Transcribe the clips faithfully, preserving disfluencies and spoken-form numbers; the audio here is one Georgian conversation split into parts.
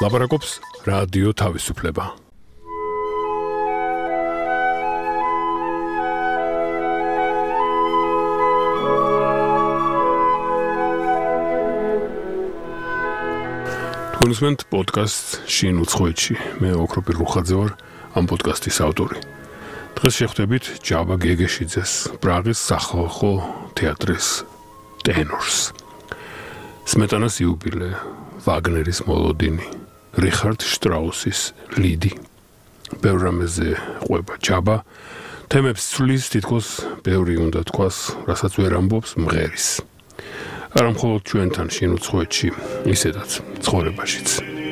ლაპარაკობს რადიო თავისუფლება. Თქვენ პოდკასტ შინ უცხოეთში. მე ოქროპი რუხაძე ვარ, ამ პოდკასტის ავტორი. დღეს შეხვდებით ჯაბა გეგეშიძეს, პრაღის სახალხო თეატრის ტენორს. სმეტანას იუბილე, ვაგნერის მოლოდინი, რიხარდ შტრაუსის ლიდი. ბევრ რამეზე ყვება ჯაბა, თემებს ცვლის, თითქოს ბევრი უნდა თქვას, რასაც ვერ ამბობს მღერის. არა მხოლოდ ჩვენთან შინ უცხოეთში, ისედაც ცხოვრებაშიც.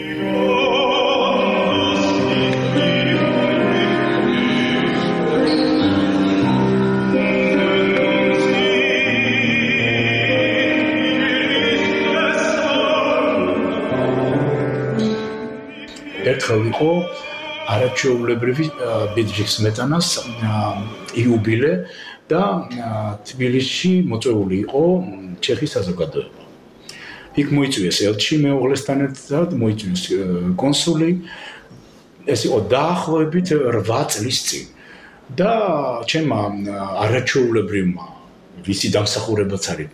ერთხელ იყო არაჩვეულებრივი ბედრიხ სმეტანას იუბილე და თბილისში მოწვეული იყო ჩეხის საზოგადოება. იქ მოიწვიეს ელჩი მეუღლესთან ერთად, მოიწვიეს კონსული, ეს იყო დაახლოებით რვა წლის წინ. და ჩემმა არაჩვეულებრივმა, ვისი დამსახურებაც არის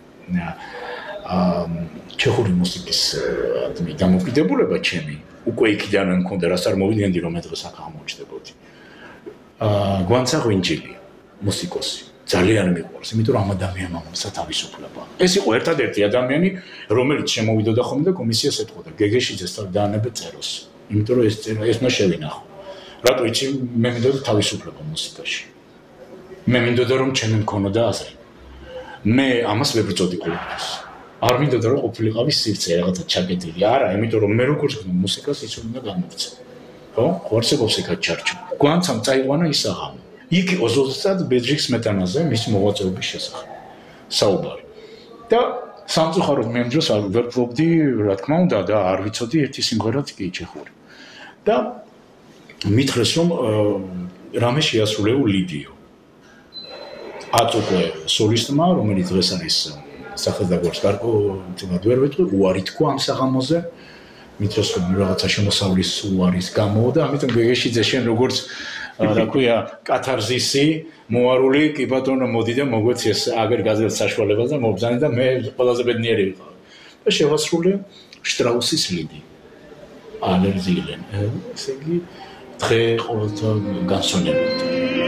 ჩეხური მუსიკის დამოკიდებულება ჩემი, უკვე იქიდან მქონდა, რას არ მოვიდგენდი, რომ მე დღეს აქ აღმოჩნდებოდი. გვანცა ღვინჯილი, მუსიკოსი. ძალიან მიყვარს, იმიტომ რომ ამ ადამიანმა მომცა თავისუფლება. ეს იყო ერთადერთი ადამიანი, რომელიც შემოვიდოდა ხოლმე და კომისიას ეთყოდა, გეგეშიძეს დაანებეთ წეროს. იმიტომ რომ ეს წერა ეს უნდა შევინახო. რატო იცი, მე მინდოდა თავისუფლება მუსიკაში. მე მინდოდა რომ ჩემი მქონოდა აზრი. მე ამას ვერ ვწოდი ყოველთვის. არ მინდოდა რომ ყოფილიყავი სივრცე რაღაცა ჩაკეტილი. არა, იმიტომ რომ მე როგორც მუსიკას ის უნდა გამოვცე. ხო? ხო არსებობს იქ ჩარჩო. გვანცამ წაიყვანა ის აღამო. იქ იყო ზუსტად ბედრიხ სმეტანაზე მის მოღვაწეობის შესახებ საუბარი. და სამწუხაროდ მე ამ დროს არ ვფლობდი, რა თქმა უნდა, და არ ვიცოდი ერთი სიმღერაც კი ჩეხური. და მითხრეს რომ რამე შეასრულეო ლიდიო. აწუყვე სოლისტმა, რომელიც დღეს არის სახელდაგვარს გარკვეულ თემად ვერ ვეთქვი, უარი თქვა ამ საღამოზე. მითხრეს რომ რაღაცა შემოსავლის უარის გამო და ამიტომ გეგეშიძე შენ როგორც რა ქვია, კათარზისი, მოარული, კი ბატონო, მოდი და მოგვეცი ეს აგერ გაზეთ საშუალებას და მობზანი და მე ყველაზე ბედნიერი ვიყავ. და შევასრულე შტრაუსის ლიდი. ალერზილენ. ესე იგი, დღე ყოველდღე განსვენებოდა.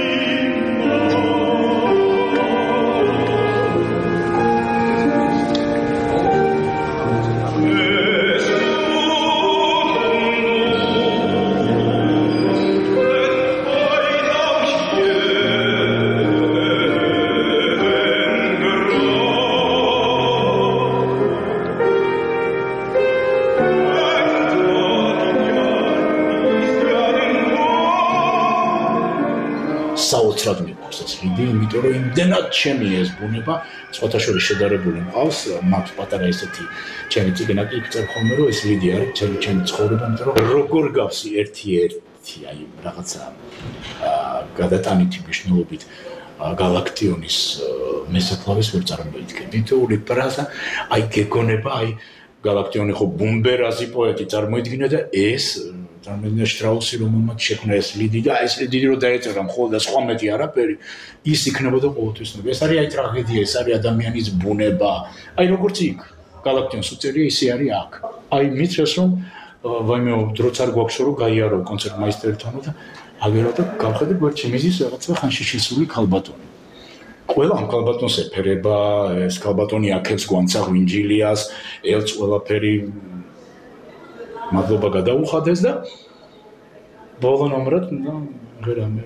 საოცრად მიყვარს ეს ლიდი, იმიტომ რომ იმდენად ჩემი ეს ბუნება, სხვათა შორის შედარებული მყავს, მაქვს პატარა ესეთი ჩემი წიგნა კი წერე ხოლმე, რომ ეს ლიდი არის ჩემი ჩემი ცხოვრება, იმიტომ რომ როგორ გავსი ერთი-ერთი, აი რაღაცა გადატანითი მნიშვნელობით გალაქტიონის მესაფლავის ვერ წარმოიდგენ. თითოეული ფრაზა, აი გეგონება, აი გალაქტიონი ხო ბუმბერაზი პოეტი წარმოიდგინა და ეს წარმოიდგინა შტრაუსი, რომელმაც შექმნა ეს ლიდი და ეს ლიდი რო დაეწერა მხოლოდ და სხვა მეტი არაფერი, ის იქნებოდა ყოველთვის. ეს არის აი ტრაგედია, ეს არის ადამიანის ბუნება. აი როგორც იქ გალაქტიონს უწერია, ისე არის აქ. აი მითხრეს რომ ვაიმე დროც არ გვაქვს რომ გაიარო კონცერტმაისტერთანო და აგერო და გავხედე გვერდში მიზის რაღაცა ხანში შესული ქალბატონი. ყველა ამ ქალბატონს ეფერება, ეს ქალბატონი აქებს გვანცა ღვინჯილიას, ელც ყველაფერი მადლობა გადაუხადეს და ბოლო ნომრად რა მე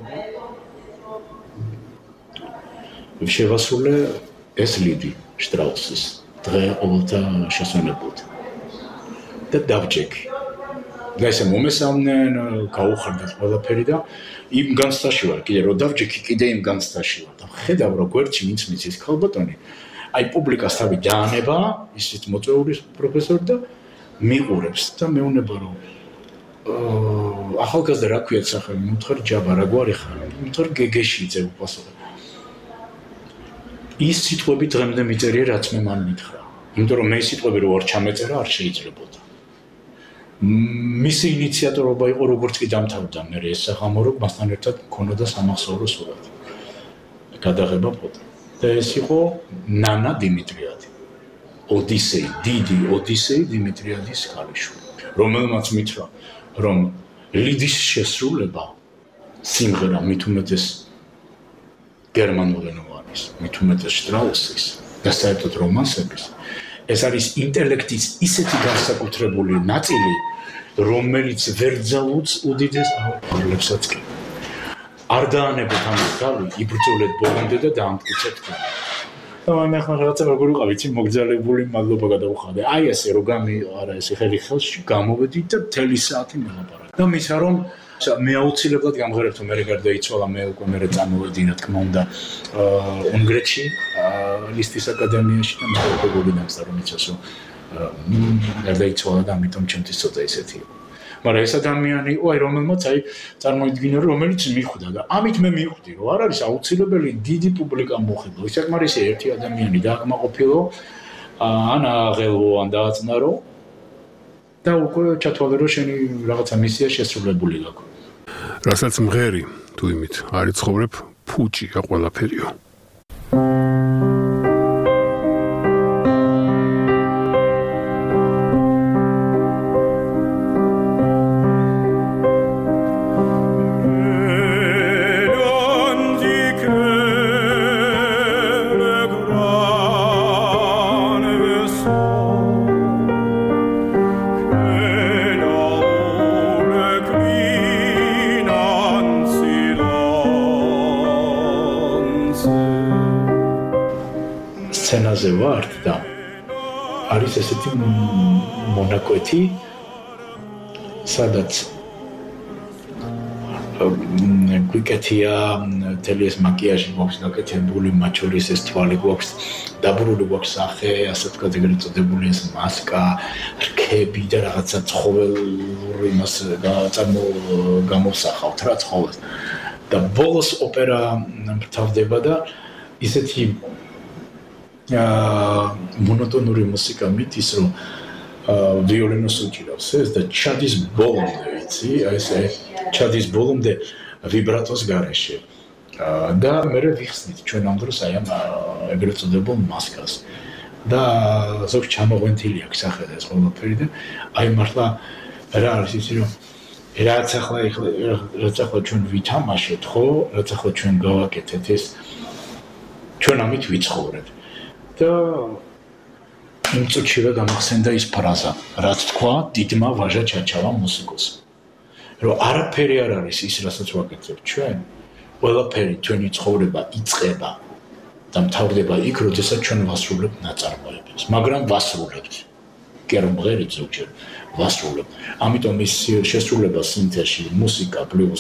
შევასრულე ეს ლიდი შტრაუსის დღე ყოველთა შესვენებოდა და დავჭექი და ესე მომესალმნენ, გაუხარდეთ ყველაფერი და იმ განცდაში ვარ კიდე რომ დავჭექი კიდე იმ განცდაში ვარ და ხედავ რომ გვერდში ვინც მიცის ქალბატონი აი პუბლიკას თავი დაანება ისიც მოწვეული პროფესორი და მიყურებს და მეუნება რომ ახალგაზრდა რა ქვია სახელი, მითხარ ჯაბა რა გვარი ხარ, მითხარ გეგეშიძე უპასუხე. ის სიტყვები დღემდე მიწერია რაც მე მან მითხრა. იმიტომ რომ მე სიტყვები რო არ ჩამეწერა არ შეიძლებოდა. მისი ინიციატორობა იყო როგორც კი დამთავრდა მე ეს სახამო რომ მასთან ერთად მქონოდა სამახსოვრო სურათი. გადაღება ფოტო. და ეს იყო ნანა დიმიტრიადი. ოდისეი, დიდი ოდისეი დიმიტრიადის ქალიშვილი. რომელმაც მითხრა რომ ლიდის შესრულება სიმღერა მით უმეტეს გერმანულენოვანის, მით უმეტეს შტრაუსის და საერთოდ რომანსების ეს არის ინტელექტის ისეთი განსაკუთრებული ნაწილი, რომელიც ვერ ძალუძს უდიდეს აღებლებსაც კი. არ დაანებოთ ამის გავი, იბრძოლეთ ბოლომდე და დაამტკიცეთ თქვენ. და მე ახლა რაღაცა როგორ ვიყავ, იცი, მოგძალებული მადლობა გადავუხადე. აი ესე რო გამი არა ესე ხელი ხელში გამოვედი და მთელი საათი მელაპარაკე. და მისცა რომ მე აუცილებლად გამღერებთ მე გარდაიცვალა მე უკვე მე წამოვედი რა თქმა უნდა უნგრეთში ლისტის აკადემიაში და მე უკვე გოგინამსა რომ იცას რომ გარდაიცვალა და ამიტომ ჩემთვის ცოტა ისეთი იყო. მაგრამ ეს ადამიანი იყო აი რომელმაც აი წარმოიდგინა რომელიც მიხვდა და ამით მე მივხვდი რომ არ არის აუცილებელი დიდი პუბლიკა მოხდო. ის საკმარისი ერთი ადამიანი დააკმაყოფილო ან აღელო ან დააწნარო და უკვე ჩათვალე რომ შენი რაღაცა მისია შესრულებული გაქვს. რასაც მღერი თუ იმით არ იცხოვრებ ფუჭია ყველაფერიო. სცენაზე ვართ და არის ესეთი მონაკვეთი სადაც გვიკეთია მთელი ეს მაკიაჟი გვაქვს გაკეთებული, მათ შორის ეს თვალი გვაქვს დაბურული გვაქვს სახე, ასე ვთქვათ, ეგრეთ წოდებული ეს მასკა, რქები და რაღაცა ცხოველური იმას გამოვსახავთ რა ცხოველს. და ბოლოს ოპერა მთავრდება და ისეთი მონოტონური მუსიკა მიდის რომ ვიოლინოს უჭირავს ეს და ჩადის ბოლომდე ვიცი აი ეს ჩადის ბოლომდე ვიბრატოს გარეშე და მე ვიხსნით ჩვენ ამ დროს აი ამ ეგრეთ წოდებულ მასკას და ზოგ ჩამოღვენთილი აქვს სახე და ეს ყველაფერი და აი მართლა რა არის ისი რომ რაც ახლა რაც ახლა ჩვენ ვითამაშეთ ხო რაც ახლა ჩვენ გავაკეთეთ ეს ჩვენ ამით ვიცხოვრეთ და უწუჩივე გამახსენდა ის ფრაზა, რაც თქვა დიდმა ვაჟა ჩაჩავა მუსიკოსმა. რომ არაფერი არ არის ის, რასაც ვაკეთებ ჩვენ, ყველაფერი ჩვენი ცხოვრება იწყება და მთავრდება იქ, როდესაც ჩვენ ვასრულებთ ნაწარმოებებს, მაგრამ ვასრულებთ. კი არ მღერით ზოგჯერ, ვასრულებთ. ამიტომ ის შესრულება სინთეზში, მუსიკა პლუს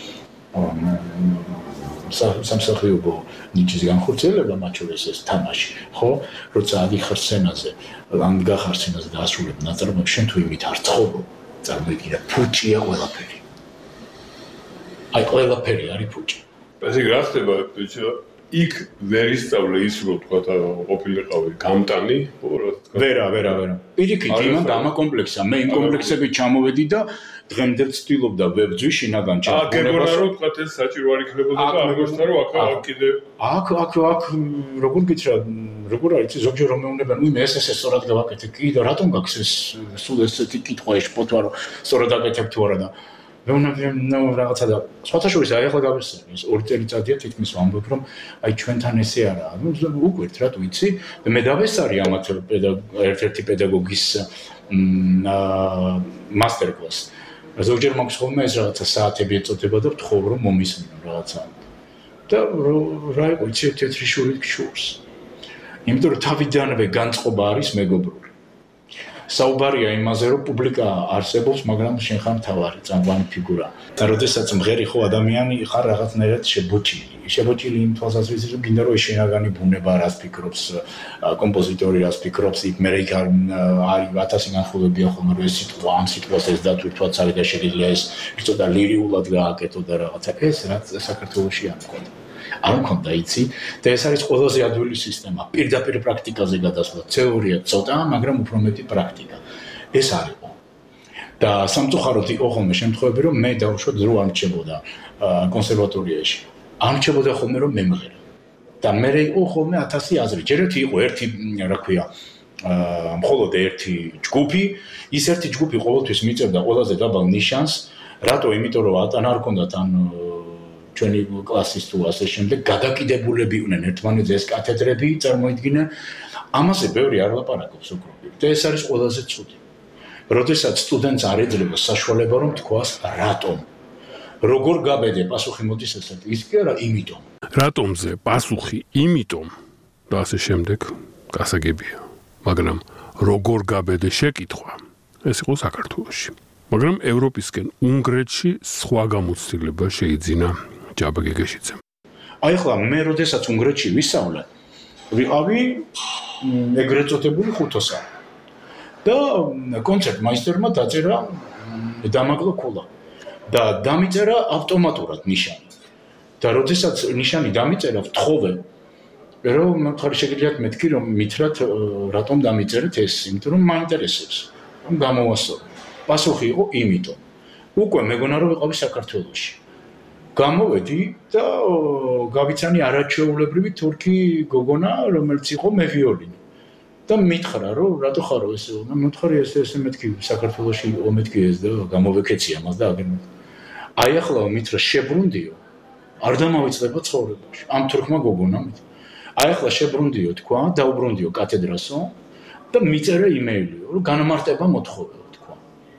სამსახიობო ნიჭის განხორციელება მათ შორის ეს თამაში, ხო? როცა ადიხარ სცენაზე, ან გახარ სცენაზე და ასრულებ ნაწარმოებს, შენ თუ იმით არ ცხობო, წარმოიდგინე, ფუჭია ყველაფერი. აი ყველაფერი არის ფუჭი. ესე რა ხდება, იქ ვერ ისწავლე ის რომ თქვა ყოფილიყავი გამტანი, ხო რა თქვა? ვერა, ვერა, ვერა. პირიქით, იმან დამაკომპლექსა, მე იმ კომპლექსებით ჩამოვედი და დღემდე ვცდილობდა ვებძვი შინაგან ჩამოყენებას. აა, გეგონა რომ თქვა ეს საჭირო არ იქნებოდა და ამგვარსა რომ აქ აქ კიდე აქ აქ აქ როგორ გითხრა, როგორ არის ზოგჯერ რომ მეუბნებიან, უიმე ეს ეს სწორად გავაკეთე, კი და რატომ გაქვს ეს სულ ესეთი კითხვა ეს პოტვა რომ სწორად აკეთებ თუ არა და მეუბნებიან, ნუ რაღაცა და სხვათა შორის აი ახლა გავიხსენე, ეს ორი წელიწადია თითქმის ვამბობ რომ აი ჩვენთან ესე არაა. ნუ უკვირთ რა თუ იცი, მე დავესარი ამათ ერთ-ერთი პედაგოგის მასტერკლასს. ზოგჯერ მაქვს ხოლმე ეს რაღაცა საათები ეწოდება და ვთხოვ რომ მომისმინო რაღაცა. და რა იყო იცი თეთრი შურით გშურს. იმიტომ რომ თავიდანვე განწყობა არის მეგობრული. საუბარია იმაზე რომ პუბლიკა არსებობს, მაგრამ შენ ხარ მთავარი წამყვანი ფიგურა. და როდესაც მღერი ხო ადამიანი ხარ რაღაცნაირად შებოჭილი. შებოჭილი იმ თვალსაზრისით რომ გინდა რომ ეს შინაგანი ბუნება რას ფიქრობს, კომპოზიტორი რას ფიქრობს, იქ მე იქ არის ათასი განხილვებია ხოლმე რომ ეს სიტყვა ამ სიტყვას ეს დათვირთვაც არის და შეიძლება ეს ცოტა ლირიულად გააკეთო და რაღაცა ეს რაც საქართველოში არ მქონდა. არ მქონდა იცი და ეს არის ყველაზე ადვილი სისტემა. პირდაპირ პრაქტიკაზე გადასვლა, თეორია ცოტა, მაგრამ უფრო მეტი პრაქტიკა. ეს არისო. და სამწუხაროდ იყო ხოლმე შემთხვევები, რომ მე დავუშვათ დრო არ მრჩებოდა კონსერვატორიაში. არ მრჩებოდა ხოლმე რომ მემღერა. და მე იყო ხოლმე ათასი აზრი. ჯერეთი იყო ერთი, რა ქვია, მხოლოდ ერთი ჯგუფი, ის ერთი ჯგუფი ყოველთვის მიწევდა ყველაზე დაბალ ნიშანს. რატო? იმიტომ რომ ატან არ ჰქონდათ ან ჩვენი კლასის თუ ასე შემდეგ გადაკიდებულები იყვნენ ერთმანეთზე ეს კათედრები წარმოიდგინა. ამაზე ბევრი არ ლაპარაკობს ოქროპირი. და ეს არის ყველაზე ცუდი. როდესაც სტუდენტს არ ეძლევა საშუალება რომ თქვას რატომ. როგორ გაბედე პასუხი მოდის ესეთ ის კი არა იმიტომ. რატომზე პასუხი იმიტომ და ასე შემდეგ გასაგებია. მაგრამ როგორ გაბედე შეკითხვა ეს იყო საქართველოში. მაგრამ ევროპისკენ უნგრეთში სხვა გამოცდილება შეიძინა ჯაბა გეგეშიძემ. აი ახლა მე როდესაც უნგრეთში ვისწავლე, ვიყავი ეგრეთ წოდებული ხუთოსანი. და კონცერტმაისტერმა დაწერა დამაკლო ქულა და დამიწერა ავტომატურად ნიშანი. და როდესაც ნიშანი დამიწერა, ვთხოვე რომ მხარი შეგიძლიათ მეთქი რომ მითხრათ რატომ დამიწერეთ ეს, იმიტომ რომ მაინტერესებს, რომ გამოვასწორო. პასუხი იყო იმიტომ. უკვე მეგონა რომ ვიყავი საქართველოში. გამოვედი და გავიცანი არაჩვეულებრივი თურქი გოგონა, რომელიც იყო მევიოლინი. და მითხრა რომ რატო ხარო ეს? და მითხარი ესე ესე მეთქი საქართველოში იყო მეთქი ეს და გამოვეკეცი ამას და აგერ. აი ახლა მითხრა შებრუნდიო. არ დამავიწყება ცხოვრებაში. ამ თურქმა გოგონამ. აი ახლა შებრუნდიო თქვა, დაუბრუნდიო კათედრასო და მიწერა იმეილი, რომ განმარტება მოთხოვეო თქვა.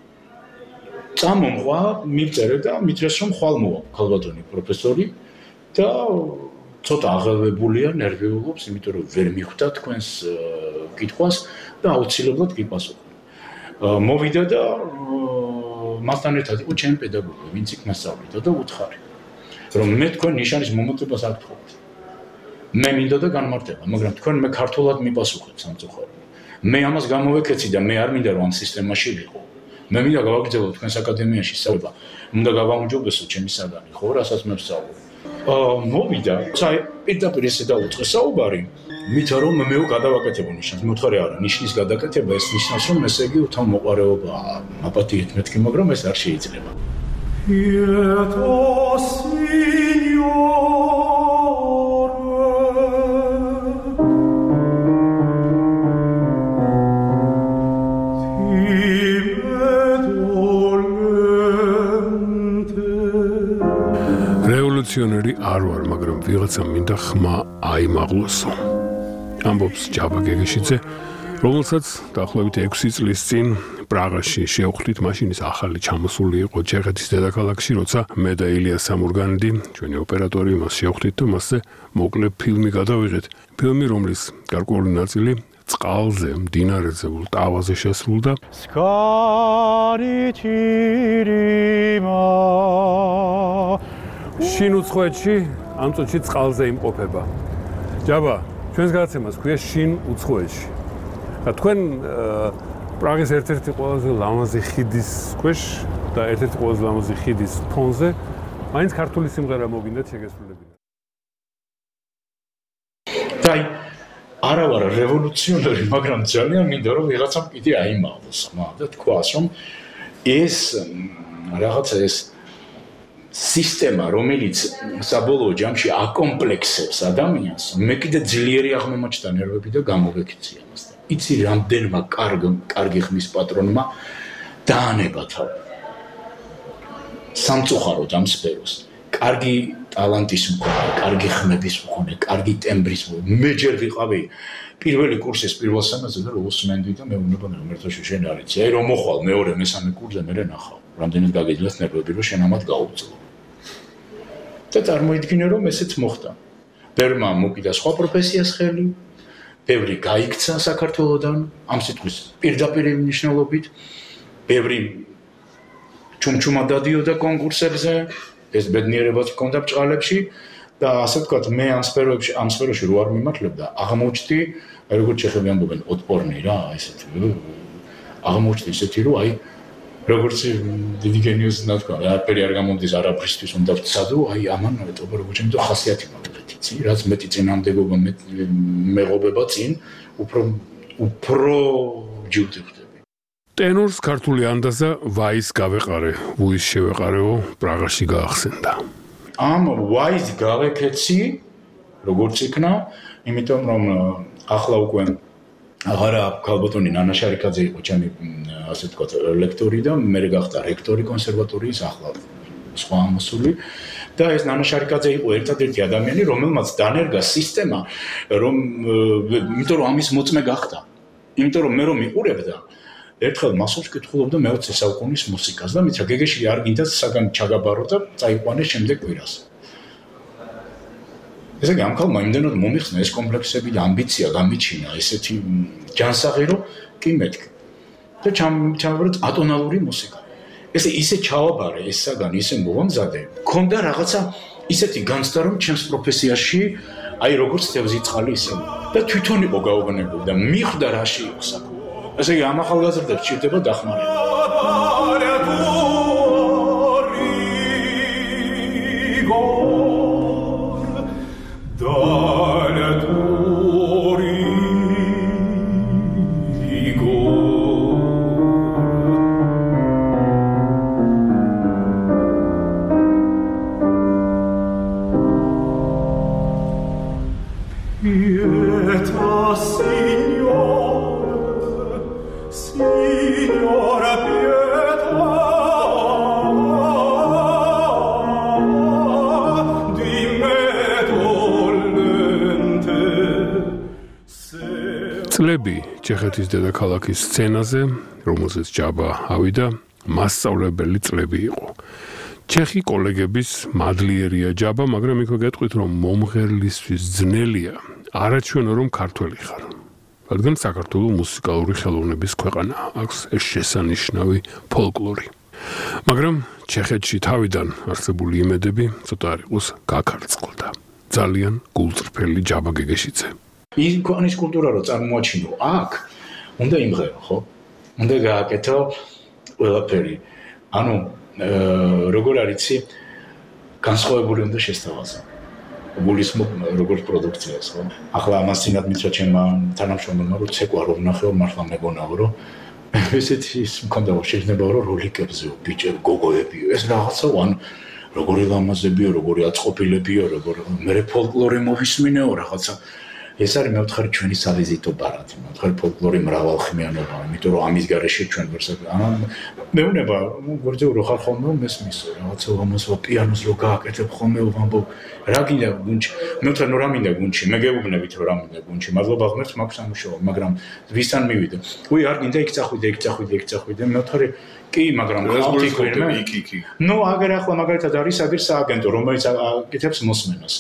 წამომღვა, მიწერე და მითხრეს რომ ხვალ მოვა ქალბატონი პროფესორი და ცოტა აღელვებულია, ნერვიულობს, იმიტომ რომ ვერ მიხვდა თქვენს კითხვას და აუცილებლად გიპასუხა. მოვიდა და მასთან ერთად იყო ჩემი პედაგოგი, ვინც იქ მასწავლიდა და უთხარი, რომ მე თქვენ ნიშანის მომოტებას არ გთხოვთ. მე მინდა და განმარტება, მაგრამ თქვენ მე ქართულად მიპასუხეთ სამწუხაროდ. მე ამას გამოვეკეცი და მე არ მინდა რომ ამ სისტემაში ვიყო. მე მინდა გავაგრძელო თქვენს აკადემიაში სწავლა. მინდა გავაუმჯობესო ჩემი საგანი, ხო, რასაც მე ვსწავლობ. მოვიდა, წაი პირდაპირ ესე დაუწყე საუბარი, მითა რომ მეო გადავაკეთებო ნიშანს. მე ვთხარი არა, ნიშნის გადაკეთება ეს ნიშნავს რომ ესე იგი თავმოყარეობა აპატიეთ მეთქი, მაგრამ ეს არ შეიძლება. რევოლუციონერი არ ვარ, მაგრამ ვიღაცა მინდა ხმა აიმაღლოსო. ამბობს ჯაბა გეგეშიძე, რომელსაც დაახლოებით ექვსი წლის წინ პრაღაში შევხვდით, მაშინ ის ახალი ჩამოსული იყო ჩეხეთის დედაქალაქში, როცა მე და ილია სამურგანიდი, ჩვენი ოპერატორი, მას შევხვდით და მასზე მოკლე ფილმი გადავიღეთ. ფილმი, რომლის გარკვეული ნაწილი წყალზე, მდინარეზე, ტავაზე შესრულდა. შინ უცხოეთში ამ წუთში წყალზე იმყოფება. ჯაბა, ჩვენს გადაცემას ქვია შინ უცხოეთში. და თქვენ პრაღის ერთ-ერთი ყველაზე ლამაზი ხიდის ქვეშ და ერთ-ერთი ყველაზე ლამაზი ხიდის ფონზე მაინც ქართული სიმღერა მოგინდათ შეგესრულებინა. დაი არა ვარ რევოლუციონერი, მაგრამ ძალიან მინდა რომ ვიღაცამ კიდე აიმაღლოს ხმა და თქვას რომ ეს რაღაცა ეს სისტემა, რომელიც საბოლოო ჯამში აკომპლექსებს ადამიანს, მე კიდე ძლიერი აღმომაჩნდა ნერვები და გამოვეკეცი ამას. იცი რამდენმა კარგ კარგი ხმის პატრონმა დაანება თავი. სამწუხაროდ ამ სფეროს. კარგი ტალანტის მქონე, კარგი ხმების მქონე, კარგი ტემბრის მქონე. მე ჯერ ვიყავი პირველი კურსის პირველ სემესტრზე და უსმენდი და მე უნდა რომ ერთაში შენ არიცი. აი რომ მოხვალ მეორე მესამე კურსზე მე ნახავ. რამდენად გაგიძლიათ ნერვები რომ შენ ამათ გაუძლო. და წარმოიდგინე რომ ესეც მოხდა. ბევრმა მოკიდა სხვა პროფესიას ხელი, ბევრი გაიქცა საქართველოდან, ამ სიტყვის პირდაპირ მნიშვნელობით, ბევრი ჩუმჩუმა დადიოდა კონკურსებზე, ეს ბედნიერებაც ჰქონდა ბჭყალებში და ასე ვთქვათ, მე ამ სფეროებში, ამ სფეროში რო არ მიმართლებდა, აღმოჩნდი, როგორც ჩეხები ამბობენ, ოტპორნი რა, ესეთი, აღმოჩნდი ესეთი, რომ აი როგორც დიდი გენიოსი ნათქვა, არაფერი არ გამომდის არაფრისთვის უნდა ვცადო, აი ამან ეტყობა როგორც ჩემთვის ხასიათი მაგალითი, ცი, რაც მეტი წინამდებობა, მეღობება წინ, უფრო უფრო ჯილდე ხდები. ტენორს ქართული ანდაზა ვაის გავეყარე, ვუის შევეყარეო, პრაღაში გაახსენდა. ამ ვაის გავეკეცი, როგორც იქნა, იმიტომ რომ ახლა უკვე აღარა ქალბატონი ნანა შარიკაძე იყო ჩემი ასე ვთქვათ ლექტორი და მე გახდა რექტორი კონსერვატორიის ახლა სხვა ამოსული და ეს ნანა შარიკაძე იყო ერთადერთი ადამიანი რომელმაც დანერგა სისტემა რომ იმიტომ რომ ამის მოწმე გახდა იმიტომ რომ მე რომ მიყურებდა ერთხელ მასობს კითხულობდა მეოცე საუკუნის მუსიკას და მითხრა გეგეში არ გინდა საგან ჩაგაბარო და წაიყვანე შემდეგ კვირას ესე იგი ამ ქალმა იმდენად მომიხსნა ეს კომპლექსები და ამბიცია გამიჩინა ესეთი ჯანსაღი რომ კი მეთქი და ჩამობრეთ ატონალური მუსიკა ესე ისე ჩავაბარე ეს საგანი ისე მოვამზადე მქონდა რაღაცა ისეთი განცდა რომ ჩემს პროფესიაში აი როგორც თევზი წყალი ისე და თვითონ იყო გაუგნებელი და მიხვდა რაში იყო საქმე ესე იგი ამ ახალგაზრდებს ჭირდება დახმარება წლები ჩეხეთის დედაქალაქის სცენაზე, რომელზეც ჯაბა ავიდა, მასწავლებელი წლები იყო. ჩეხი კოლეგების მადლიერია ჯაბა, მაგრამ იქ გეტყვით, რომ მომღერლისთვის ძნელია, არაჩვენო რომ ქართველი ხარ. რადგან საქართველოს მუსიკალური ხელოვნების ქვეყანა აქვს ეს შესანიშნავი ფოლკლორი. მაგრამ ჩეხეთში თავიდან არსებული იმედები ცოტა არ იყოს გაქარწყლდა. ძალიან გულწრფელი ჯაბა გეგეშიძე. ის ქვეყნის კულტურა რო წარმოაჩინო აქ უნდა იმღერო ხო უნდა გააკეთო ყველაფერი ანუ როგორ არიცი განსხვავებული უნდა შესთავაზო გულისმო როგორც პროდუქციას ხო ახლა ამას წინათ მითხრა ჩემმა თანამშრომელმა რომ ცეკვა რომ ნახეო მართლა მეგონაო რომ ესეთი ის მქონდა შეიძლება რომ როლიკებზეო ბიჭები გოგოებიო ეს რაღაცა ანუ როგორი ლამაზებიო როგორი აწყობილებიო როგორ მე ფოლკლორი მოვისმინეო რაღაცა ეს არის მე ვთხარი ჩვენი სავიზიტო ბარათი, მე ვთხარი ფოლკლორი მრავალხმიანობა, იმიტომ რომ ამის გარეშე ჩვენ ვერსად. ანუ მეუნება, გორჯო რო ხარ ხოლმე მესმის, რაღაცა ამასო პიანოს რო გააკეთებ ხოლმე ვამბობ, რა გინდა გუნჩი? მე ვთხარი ნუ რა მინდა გუნჩი, მე გეუბნებით რომ რა მინდა გუნჩი. მადლობა ღმერთს მაქვს სამუშაო, მაგრამ ვისთან მივიდე? უი არ გინდა იქ წახვიდე, იქ წახვიდე, იქ წახვიდე. მე ვთხარი კი, მაგრამ ხალხი გვერდმე. იქ იქ. ნუ აგერ ახლა მაგალითად არის აგერ სააგენტო, რომელიც აკეთებს მოსმენას.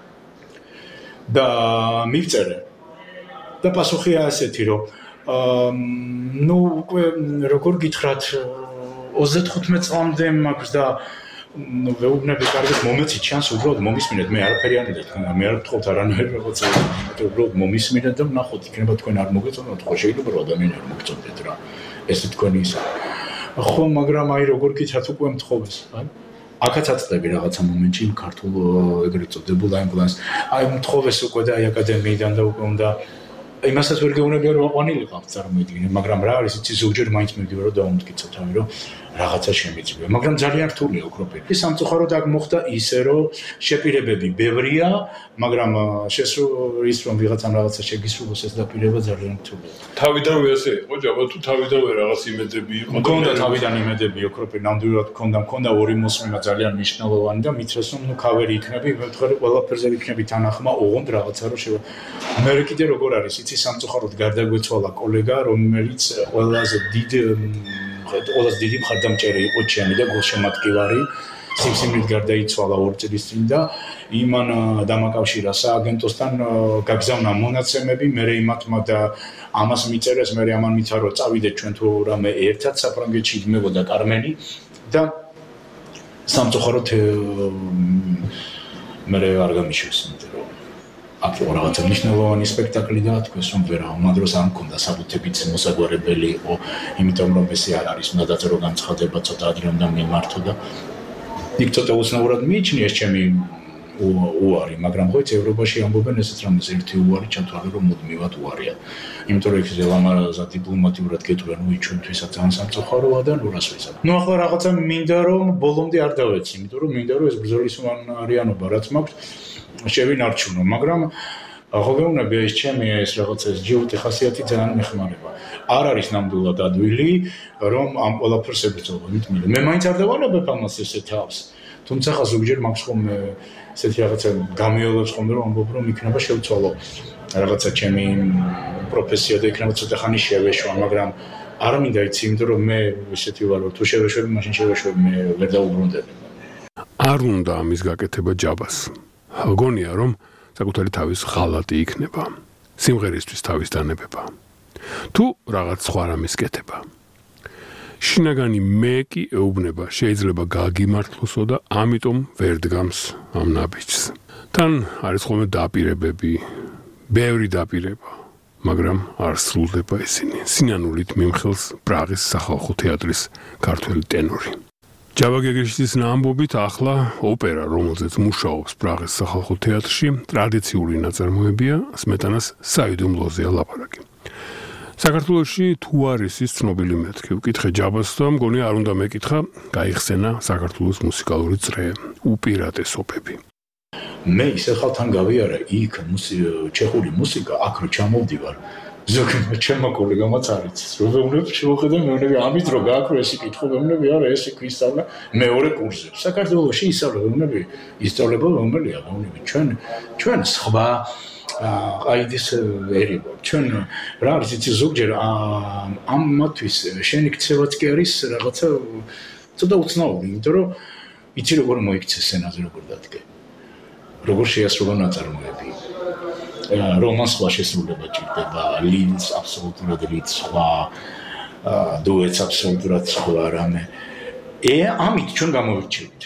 და მივწერე და პასუხია ასეთი რომ ნუ უკვე როგორ გითხრათ ოცდათხუთმეტ წლამდე მაქვს და ნუ ვეუბნები კარგად მომეცით ჩანს უბრალოდ მომისმინეთ მე არაფერი არ მინდა თქვენ მე არ ვთხოვთ არანაირ რაღაცა უბრალოდ მომისმინეთ და ნახოთ იქნება თქვენ არ მოგეწონათ ხო შეიძლება რომ ადამიანი არ მოგწონდეთ რა ესე თქვენი ის ხო მაგრამ აი როგორ გითხრათ უკვე მთხოვეს აი აქაც აწდები რაღაცა მომენტში იმ ქართულ ეგრეთ წოდებულ აიმპლანტს. აი მთხოვეს უკვე და აი აკადემიიდან და უკვე უნდა იმასაც ვერ გეუბნებია რომ აყვანილიყავ წარმოიდგინე, მაგრამ რა არის იცი ზოგჯერ მაინც მივდივარ რომ დავუმტკიცო თავი რომ რაღაცა შემიძლია. მაგრამ ძალიან რთულია უქროპილი. სამწუხაროდ აქ მოხდა ისე რომ შეპირებები ბევრია, მაგრამ შესრულს ის რომ ვიღაცამ რაღაცა შეგისრულოს ეს დაპირება ძალიან რთულია. თავიდანვე ასე იყო ჯაბა თუ თავიდანვე რაღაც იმედები იყო? მქონდა თავიდან იმედები უქროპილი, ნამდვილად მქონდა, მქონდა ორი მოსმენა ძალიან მნიშვნელოვანი და მითხრეს რომ ნუ ქავერი იქნები, მე ვთქვი ყველაფერზე იქნები თანახმა, ოღონდ რაღაცა რომ შევა. მე კიდე როგორ არის იცი სამწუხაროდ გარდაგვეცვალა კოლეგა, რომელიც ყველაზე დიდ ყველაზე დიდი მხარდამჭერი იყო ჩემი და გულშემატკივარი სიმსივნით გარდაიცვალა ორი წლის წინ და იმან დამაკავშირა სააგენტოსთან გაგზავნა მონაცემები მე იმათმა და ამას მიწერეს მე ამან მიცა რომ წავიდეთ ჩვენ თუ რამე ერთად საფრანგეთში იმებოდა კარმენი და სამწუხაროდ მე არ გამიშვის იმიტომ რომ აქ რაღაცა მნიშვნელოვანი სპექტაკლი და თქვენს რომ ვერა ამ დროს არ მქონდა საბუთებიც მოსაგვარებელი იყო იმიტომ რომ ესე არ არის უნდა დაწერო განცხადება ცოტა ადრე უნდა მიმართო და იქ ცოტა უცნაურად მიიჩნიეს ჩემი უარი, მაგრამ ხო ევროპაში ამბობენ ესეც რამეს ერთი უარი ჩათვალე რომ მუდმივად უარია. იმიტომ რომ ეს ლამაზა დიპლომატიურად გეტყვიან, უი ჩვენთვისაც ძალიან სამწუხაროა და ნუ რას ვიზამ. ნუ ახლა რაღაცა მინდა რომ ბოლომდე არ დავეცი, იმიტომ რომ მინდა რომ ეს ბრძოლისმანარიანობა რაც მაქვს შევინარჩუნო, მაგრამ ხო გეუბნები ეს ჩემი ეს რაღაცა ეს ჯიუტი ხასიათი ძალიან მეხმარება. არ არის ნამდვილად ადვილი რომ ამ ყველაფერს ებრძოლო, მithmile. მე მაინც არ დავალებებ ამას ესე თავს. თუმცა ხა ზოგჯერ მაქვს ხოლმე ესეთი რაღაცა გამიოლებს ხოლმე რომ ამბობ რომ იქნება შევცვალო რაღაცა ჩემი პროფესია და იქნება ცოტა ხანი შევეშვა, მაგრამ არ მინდა იცი, იმიტომ რომ მე ესეთი ვარ რომ თუ შევეშვები, მაშინ შევეშვები, მე ვერ დაუბრუნდები. არ უნდა ამის გაკეთება ჯაბას. გონია რომ საკუთარი თავის ღალატი იქნება, სიმღერისთვის თავის დანებება. თუ რაღაც სხვა რამის კეთება. შინაგანი მე კი ეუბნება, შეიძლება გაგიმართლოსო და ამიტომ ვერ დგამს ამ ნაბიჯს. თან არის ხოლმე დაპირებები, ბევრი დაპირება, მაგრამ არ სრულდება ისინი. სინანულით მიმხელს პრაღის სახალხო თეატრის ქართველი ტენორი. ჯაბა გეგეშიძის ამბობით ახლა ოპერა, რომელზეც მუშაობს პრაღის სახალხო თეატრში, ტრადიციული ნაწარმოებია, სმეტანას საიდუმლოზეა ლაპარაკი. საქართველოში თუ არის ის ცნობილი მეთქი, უკითხე ჯაბას და მგონი არ უნდა მეკითხა, გაიხსენა საქართველოს მუსიკალური წრე, უპირატესობები. მე ისე ხალთან გავიარა იქ ჩეხური მუსიკა, აქ რო ჩამოვდივარ, ზოგადად ჩემო კოლეგამაც არ იცის, რომ ვეუბნები შევხედე მეუბნები ამით რო გააქრო ეს კითხვა, ვეუბნები არა ეს ქვისწავლა მეორე კურსზე. საქართველოში ისწავლა ვეუბნები, ისწავლება რომელია, ვეუბნები ჩვენ ჩვენ სხვა აიდის ერიბო. ჩვენ რა არის იცი ზოგჯერ ამათვის შენი ქცევაც კი არის რაღაცა ცოტა უცნაური, იმიტომ რომ იცი როგორ მოიქცე სცენაზე როგორ დადგე. როგორ შეასრულა ნაწარმოები. რომანს სხვა შესრულება ჭირდება, ლიდს აბსოლუტურად ლიდ სხვა, დუეტს აბსოლუტურად სხვა რამე. ე ამით ჩვენ გამოვირჩევით.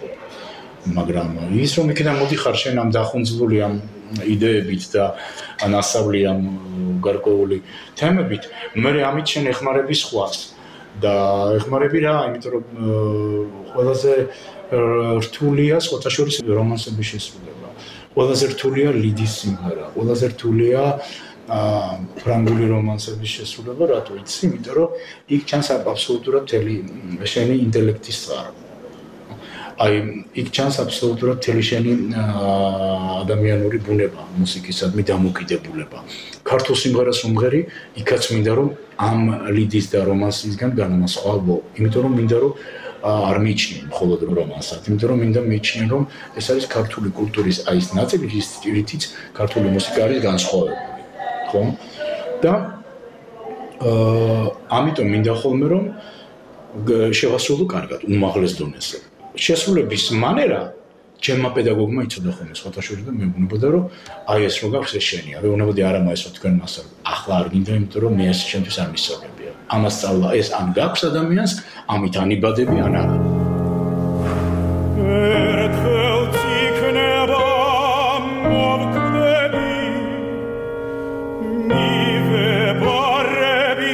მაგრამ ის რომ იქიდან მოდიხარ შენ ამ დახუნძლული ამ იდეებით და ანასწავლი ამ გარკვეული თემებით, მე ამით შენ ეხმარები სხვას და ეხმარები რა, იმიტომ რომ ყველაზე რთულია სხვათა შორის რომანსების შესრულება. ყველაზე რთულია ლიდის სიმღერა, ყველაზე რთულია ფრანგული რომანსების შესრულება, რატო იცი? იმიტომ რომ იქ ჩანს აბსოლუტურად მთელი შენი ინტელექტის წყარო. აი, იქ ჩანს აბსოლუტურად მთელი შენი ადამიანური ბუნება, მუსიკისადმი დამოკიდებულება. ქართულ სიმღერას უმღერი, იქაც მინდა რომ ამ ლიდის და რომანსისგან განამასხვავო, იმიტომ რომ მინდა რომ არ მიიჩნიენ მხოლოდ რომანსად, იმიტომ რომ მინდა მიიჩნიენ რომ ეს არის ქართული კულტურის აი ეს ნაწილი, რითიც ქართული მუსიკა არის განსხვავებული, ხო? და ამიტომ მინდა ხოლმე რომ შევასრულო კარგად, უმაღლეს დონეზე. შესრულების მანერა ჩემმა პედაგოგმა იცოდა ხოლმე სხვათა შორის და მეუბნებოდა რომ აი ეს რო გაქვს ეს შენია, მეუბნებოდი არა მაესო თქვენ მასწავლე. ახლა არ გინდა, იმიტომ რომ მე ეს ჩემთვის არ მისწავლებია. ამას სწავლა ეს ან გაქვს ადამიანს, ამით ანიბადები ან არა. ერთხელ ციქნება მოვკვდები, მივებარები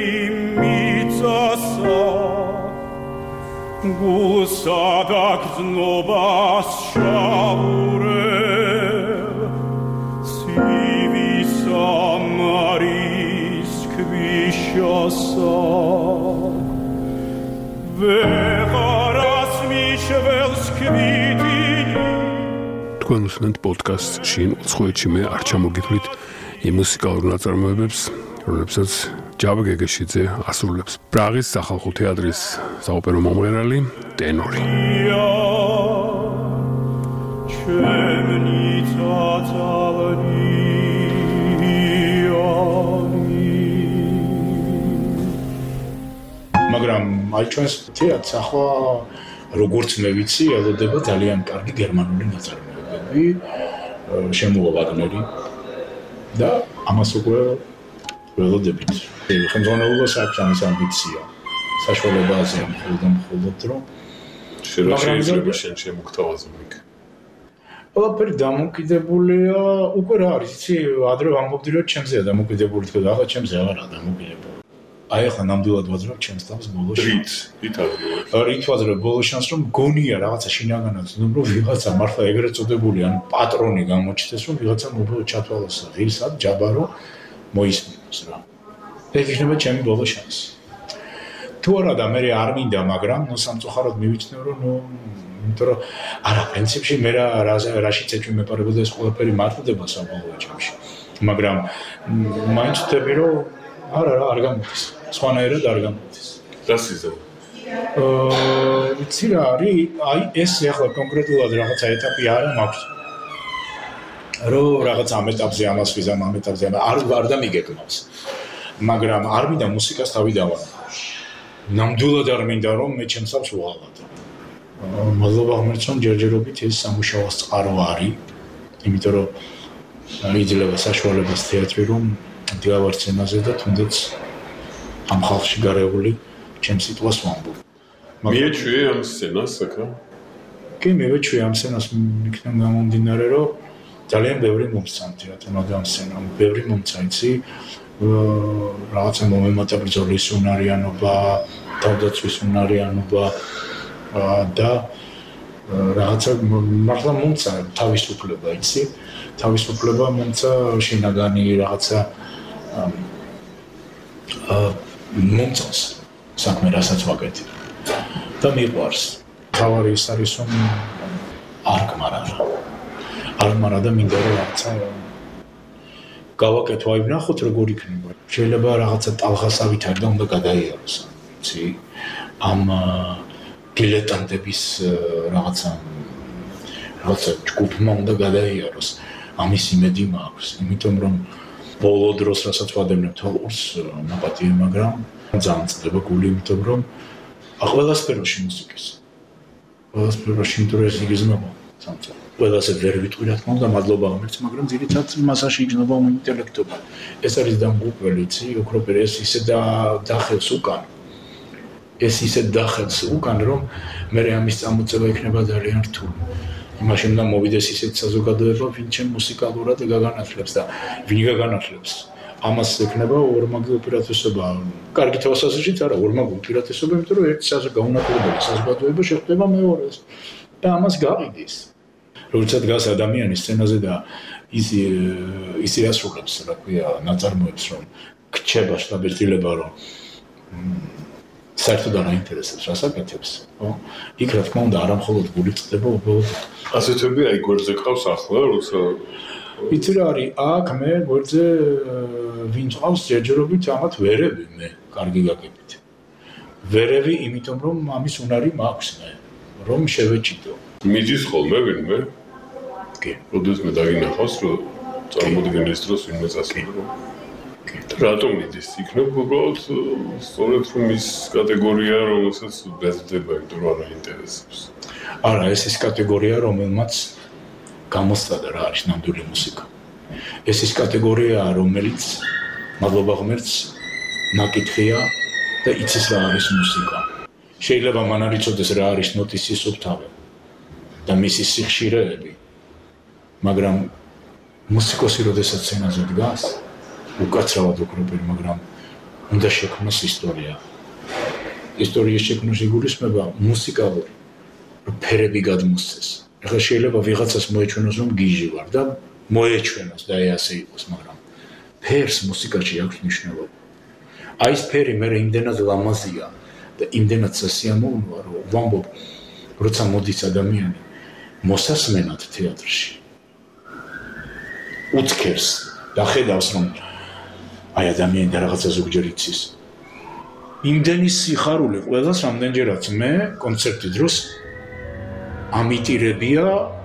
მიწასა, გულსა და გრძნობას შავურებ, ცივისა მარის ქვიშასა. ვეღარას მიშველს ქვითინი. თქვენ უსმენთ პოდკასტს შინ უცხოეთში მე არ ჩამოგითვლით იმ მუსიკალურ ნაწარმოებებს, რომლებსაც ჯაბა გეგეშიძე ასრულებს. პრაღის სახალხო თეატრის საოპერო მომღერალი ტენორი. ჩემნი წაწალნი მაგრამ აი ჩვენს თეატრს ახლა როგორც მე ვიცი, ელოდება ძალიან კარგი გერმანული ნაწარმოებები, შემოვა ვაგნერი და ამას უკვე ველოდებით. ხელმძღვანელობას აქვს ამის ამბიცია. საშუალებაზე მხოლოდ მხოლოდ რომ შეიძლება შენ შემოგთავაზო იქ. ყველაფერი დამოკიდებულია, უკვე რა არის, იცი, ადრე ვამბობდი რომ ჩემზეა დამოკიდებული, თქო, ახლა ჩემზე აღარაა დამოკიდებული. აი ახლა ნამდვილად ვაძრებ ჩემს თავს ბოლო რით რით აღიარებ რით ვაძრებ ბოლო შანსს რომ გონია რაღაცა შინაგანად რომ ვიღაცა მართლა ეგრეთ წოდებული ან პატრონი გამოჩნდეს რომ ვიღაცა მობილო ჩათვალოს ღირსად ჯაბარო მოისმინოს რა ეგ იქნება ჩემი ბოლო შანსი თუ არა და მე არ მინდა მაგრამ ნუ სამწუხაროდ მივიჩნევ რომ ნუ იმიტომ რომ არა პრინციპში მე რა რაშიც ეჭვი მეპარებოდა ეს ყველაფერი მართლდება საბოლოო ჯამში მაგრამ მაინც ვთები რომ არა რა არ გამოდის სხვანაირად არ გამოდის დასიზო აა ვიცი რა არის აი ეს ახლა კონკრეტულად რაღაცა ეტაპი არა მაქვს რომ რაღაც ამ ეტაპზე ამას ვიზამ ამ ეტაპზე არ არ დამიგეკმავს მაგრამ არ მინდა მუსიკას თავი დავანო ნამდვილად არ მინდა რომ მე ჩემს თავს ვუღალატ მადლობა ღმერთს ჯერჯერობით ეს სამუშაოს წყარო არის იმიტომ რომ იძლევა საშუალებას თეატრი რომ დილავარ სცენაზე და თუნდაც ამ ხალხში გარეული ჩემს სიტყვას ვამბობ. მიეჩვიე ამ სცენას აქა? კი, მივეჩვიე ამ სცენას იქნებ გამომდინარე, რომ ძალიან ბევრი მომცა თეატრმა და ამ სცენამ, ბევრი მომცა, იცი, რაღაცა მომემატა ბრძოლის უნარიანობა, თავდაცვის უნარიანობა და რაღაცა მართლა მომცა თავისუფლება, იცი, თავისუფლება მომცა შინაგანი რაღაცა მომწონს საქმე რასაც ვაკეთებ და მიყვარს თავარი ის არის რომ არ გმარა არ გმარა და მინდა რომ რაღაცა გავაკეთო აი ვნახოთ როგორ იქნება შეიძლება რაღაცა ტალღასავით არ და უნდა გადაიაროს იცი ამ დილეტანტების რაღაცა რაღაცა ჯგუფმა უნდა გადაიაროს ამის იმედი მაქვს იმიტომ რომ ბოლო დროს რასაც ვადევნებ თვალყურს ნაპატიე მაგრამ ძალიან წდება გული იმიტომ რომ ყველა სფეროში მუსიკის ყველა სფეროში იმიტომ რომ ეს იგრძნობა სამწუხაროდ ყველასე ვერ ვიტყვი რა თქმა უნდა მადლობა ღმერთს მაგრამ ძირითადად მასაში იგრძნობა ინტელექტობა ეს არის დამღუპველი იცი ოქროპერი ეს ისე დახელს უკან ეს ისე დახელს უკან რომ მე ამის წამოწევა იქნება ძალიან რთული იმაში უნდა მოვიდეს ისეთ საზოგადოება, ვინ ჩემ მუსიკალურად გაგანათლებს და ვინ გაგანათლებს. ამას ექნება ორმაგი უპირატესობა. კარგი თვალსაზრისით არა, ორმაგი უპირატესობა, იმიტომ რომ ერთი საზოგადოებრივი საზოგადოება შეხვდება მეორეს და ამას გაყიდის. როდესაც დგას ადამიანი სცენაზე და ის ის იასრულებს, რა ქვია, ნაწარმოებს, რომ ქჩება შტაბილდება, რომ საერთოდ არ აინტერესებს რას აკეთებს, ხო? იქ რა თქმა უნდა არა მხოლოდ გული წდება, უბრალოდ ასეთები აი გვერდზე ყავს ახლა, როცა იცი რა არის, აქ მე გვერდზე ვინ ყავს ჯერჯერობით ამათ ვერები მე, კარგი გაგებით. ვერები, იმიტომ რომ ამის უნარი მაქვს მე, რომ შევეჭიდო. მიდის ხოლმე ვინმე? კი. როდეს მე დაგინახავს, რომ წარმოდგენის დროს ვინმე წასულა. რატომ მიდის? იქნებ უბრალოდ სწორედ რომ ის კატეგორია, რომელსაც ბეზდება, იმიტომ რომ არ აინტერესებს. არა, ეს ის კატეგორია, რომელმაც გამოსწადა რა არის ნამდვილი მუსიკა. ეს ის კატეგორიაა, რომელიც მადლობა ღმერთს ნაკითხია და იცის რა არის მუსიკა. შეიძლება მან არ იცოდეს რა არის ნოტის სისუფთავე და მისი სიხშირეები, მაგრამ მუსიკოსი როდესაც სცენაზე დგას უკაცრავად ოქროპერი, მაგრამ უნდა შექმნას ისტორია. ისტორიის შექმნას იგულისხმება მუსიკალური ფერები გადმოსცეს. ეხლა შეიძლება ვიღაცას მოეჩვენოს რომ გიჟი ვარ და მოეჩვენოს და ასე იყოს, მაგრამ ფერს მუსიკაში აქვს მნიშვნელობა. აი ეს ფერი მე იმდენად ლამაზია და იმდენად სასიამოვნოა, რომ ვამბობ, როცა მოდის ადამიანი მოსასმენად თეატრში. უცქერს და ხედავს რომ აი ადამიანი და რაღაცა ზოგჯერ იცის. იმდენი სიხარული ყველას რამდენჯერაც მე კონცერტი დროს ამიტირებია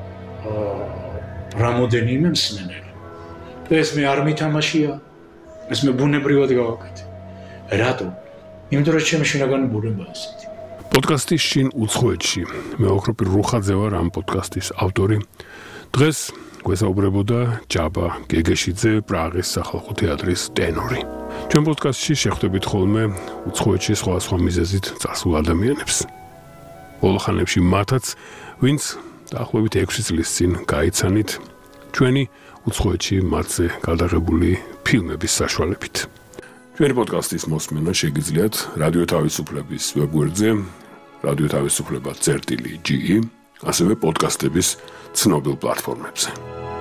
რამოდენიმე მსმენელი. და ეს მე არ მითამაშია, ეს მე ბუნებრივად გავაკეთე. რატო? იმიტომ რომ ჩემი შინაგანი ბუნება ასეთი. პოდკასტის შინ უცხოეთში. მე ოქროპირ რუხაძე ვარ ამ პოდკასტის ავტორი. დღეს გვესაუბრებოდა ჯაბა გეგეშიძე, პრაღის სახალხო თეატრის ტენორი. ჩვენ პოდკასტში შეხვდებით ხოლმე უცხოეთში სხვადასხვა მიზეზით წასულ ადამიანებს. ბოლო ხანებში მათაც, ვინც დაახლოებით ექვსი წლის წინ გაიცანით ჩვენი უცხოეთში მათზე გადაღებული ფილმების საშუალებით. ჩვენი პოდკასტის მოსმენა შეგიძლიათ რადიო თავისუფლების ვებგვერდზე, რადიო თავისუფლება წერტილი ჯი ი, ასევე პოდკასტების ცნობილ პლატფორმებზე.